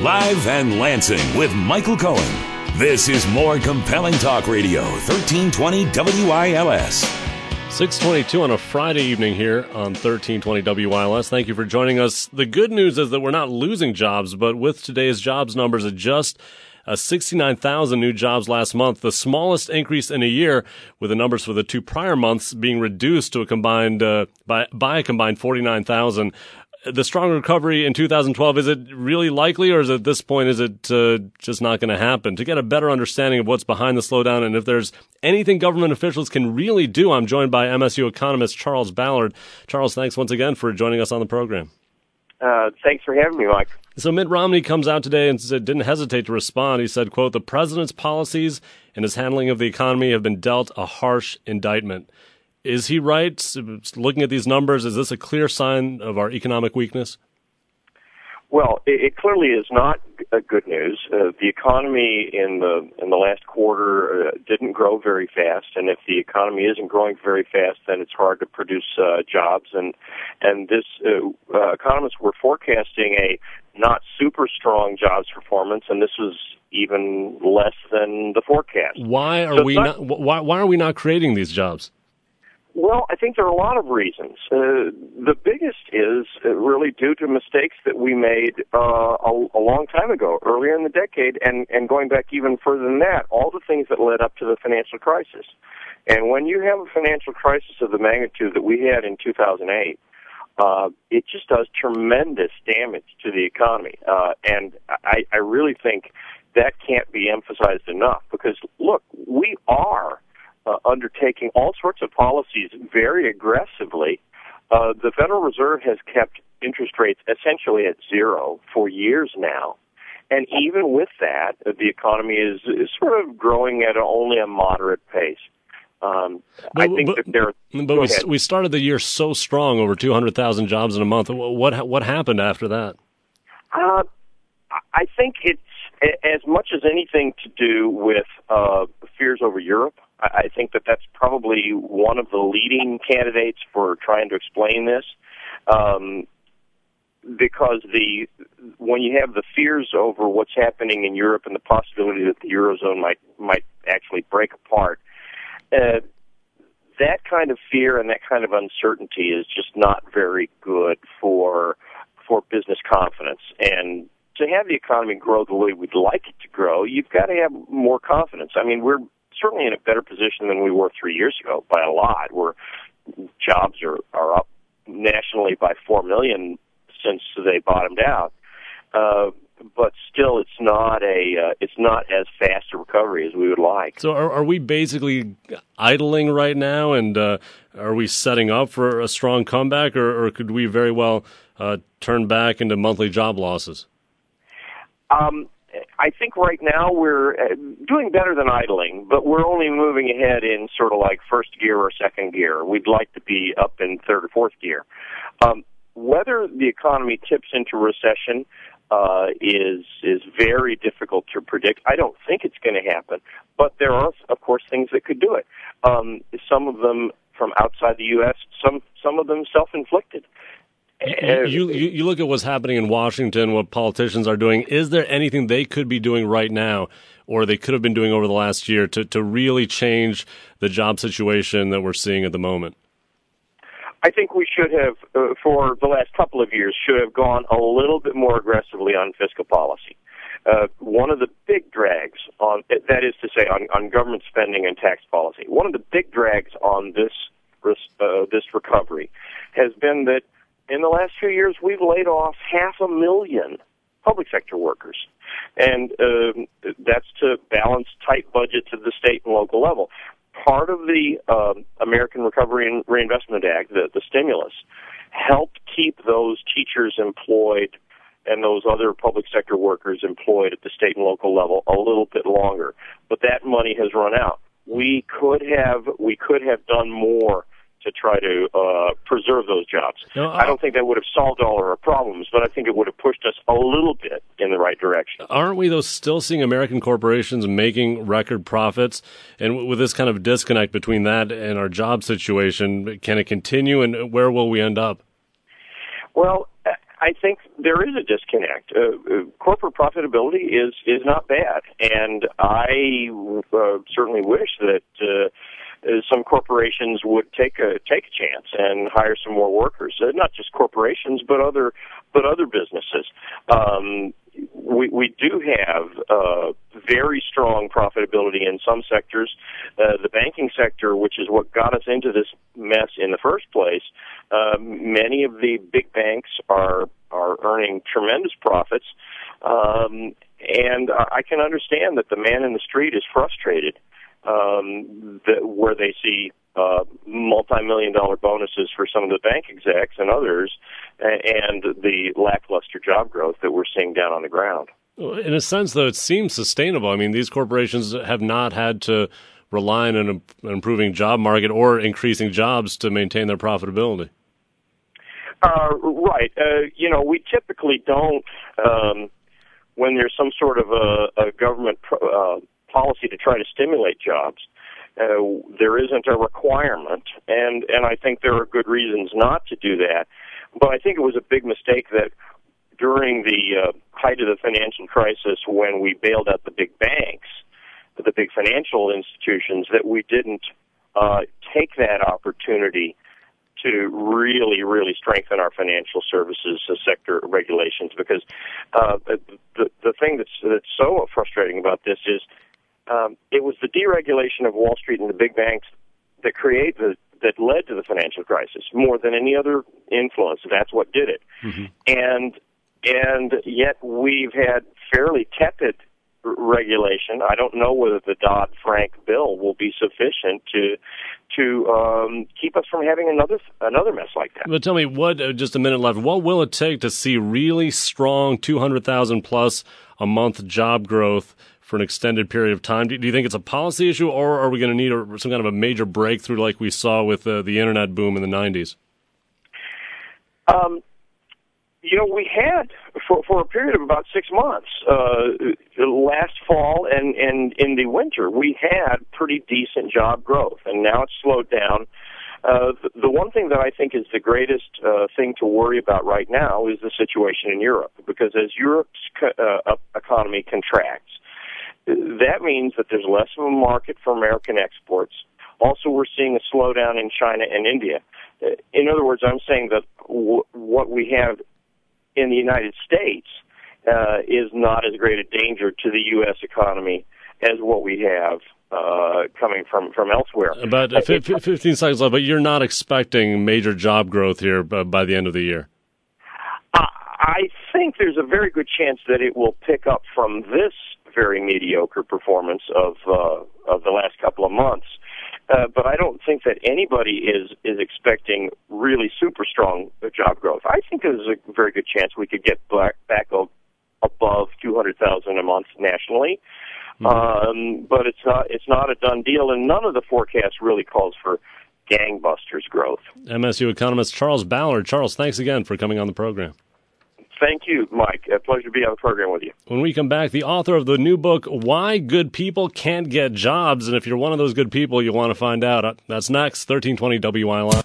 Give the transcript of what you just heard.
Live and Lansing with Michael Cohen. This is more compelling talk radio, 1320 WILS. 6:22 on a Friday evening here on 1320 WILS. Thank you for joining us. The good news is that we're not losing jobs, but with today's jobs numbers at just 69,000 new jobs last month, the smallest increase in a year, with the numbers for the two prior months being reduced to a combined by a combined 49,000. The strong recovery in 2012, is it really likely, or is at this point, is it just not going to happen? To get a better understanding of what's behind the slowdown and if there's anything government officials can really do, I'm joined by MSU economist Charles Ballard. Charles, thanks once again for joining us on the program. Thanks for having me, Mike. So Mitt Romney comes out today and didn't hesitate to respond. He said, quote, "The president's policies and his handling of the economy have been dealt a harsh indictment." Is he right? Looking at these numbers, is this a clear sign of our economic weakness? Well, it clearly is not good news. The economy in the last quarter didn't grow very fast, and if the economy isn't growing very fast, then it's hard to produce jobs. And this economists were forecasting a not super strong jobs performance, and this was even less than the forecast. Why are Why are we not creating these jobs? Well, I think there are a lot of reasons. The biggest is really due to mistakes that we made a long time ago, earlier in the decade, and going back even further than that, all the things that led up to the financial crisis. And when you have a financial crisis of the magnitude that we had in 2008, it just does tremendous damage to the economy. And I really think that can't be emphasized enough, because, look, we are undertaking all sorts of policies very aggressively. The Federal Reserve has kept interest rates essentially at zero for years now. And even with that, the economy is sort of growing at only a moderate pace. We started the year so strong, over 200,000 jobs in a month. What happened after that? I think it's as much as anything to do with fears over Europe. I think that's probably one of the leading candidates for trying to explain this, because when you have the fears over what's happening in Europe and the possibility that the Eurozone might actually break apart, that kind of fear and that kind of uncertainty is just not very good for business confidence. And to have the economy grow the way we'd like it to grow, you've got to have more confidence. I mean, we're certainly in a better position than we were 3 years ago by a lot, where jobs are up nationally by 4 million since they bottomed out. But still, it's not as fast a recovery as we would like. So are we basically idling right now, and are we setting up for a strong comeback, or could we very well turn back into monthly job losses? I think right now we're doing better than idling, but we're only moving ahead in sort of like first gear or second gear. We'd like to be up in third or fourth gear. Whether the economy tips into recession is very difficult to predict. I don't think it's going to happen, but there are, of course, things that could do it. Some of them from outside the U.S., some of them self-inflicted. You look at what's happening in Washington, what politicians are doing. Is there anything they could be doing right now, or they could have been doing over the last year to really change the job situation that we're seeing at the moment? I think we should have, for the last couple of years, should have gone a little bit more aggressively on fiscal policy. One of the big drags on, that is to say, on government spending and tax policy, one of the big drags on this recovery has been that in the last few years, we've laid off 500,000 public sector workers, and that's to balance tight budgets at the state and local level. Part of the American Recovery and Reinvestment Act, the stimulus, helped keep those teachers employed and those other public sector workers employed at the state and local level a little bit longer. But that money has run out. We could have done more to try to preserve those jobs. No, I don't think that would have solved all of our problems, but I think it would have pushed us a little bit in the right direction. Aren't we, though, still seeing American corporations making record profits? And with this kind of disconnect between that and our job situation, can it continue, and where will we end up? Well, I think there is a disconnect. Corporate profitability is not bad, and I certainly wish that some corporations would take a chance and hire some more workers. Not just corporations, but other businesses. We do have very strong profitability in some sectors. The banking sector, which is what got us into this mess in the first place, many of the big banks are earning tremendous profits, and I can understand that the man in the street is frustrated where they see multi-million-dollar bonuses for some of the bank execs and others, and the lackluster job growth that we're seeing down on the ground. In a sense, though, it seems sustainable. I mean, these corporations have not had to rely on an improving job market or increasing jobs to maintain their profitability. Right. We typically don't, when there's some sort of a government policy to try to stimulate jobs, there isn't a requirement, and I think there are good reasons not to do that. But I think it was a big mistake that during the height of the financial crisis, when we bailed out the big banks, the big financial institutions, that we didn't take that opportunity to really, really strengthen our financial services sector regulations. Because the thing that's so frustrating about this is it was the deregulation of Wall Street and the big banks that that led to the financial crisis more than any other influence. That's what did it. Mm-hmm. And yet we've had fairly tepid regulation. I don't know whether the Dodd-Frank bill will be sufficient to keep us from having another mess like that. But tell me, just a minute left, what will it take to see really strong 200,000 plus a month job growth for an extended period of time? Do you think it's a policy issue, or are we going to need some kind of a major breakthrough like we saw with the internet boom in the 90s? We had, for a period of about 6 months, last fall and in the winter, we had pretty decent job growth, and now it's slowed down. The one thing that I think is the greatest thing to worry about right now is the situation in Europe, because as Europe's economy contracts, that means that there's less of a market for American exports. Also, we're seeing a slowdown in China and India. In other words, I'm saying that what we have in the United States is not as great a danger to the U.S. economy as what we have coming from elsewhere. About 15 seconds left, but you're not expecting major job growth here by the end of the year? I think there's a very good chance that it will pick up from this very mediocre performance of the last couple of months. But I don't think that anybody is expecting really super strong job growth. I think there's a very good chance we could get back above 200,000 a month nationally. Mm-hmm. But it's not a done deal, and none of the forecasts really calls for gangbusters growth. MSU economist Charles Ballard. Charles, thanks again for coming on the program. Thank you, Mike. A pleasure to be on the program with you. When we come back, the author of the new book, Why Good People Can't Get Jobs. And if you're one of those good people, you'll want to find out. That's next, 1320 WILS.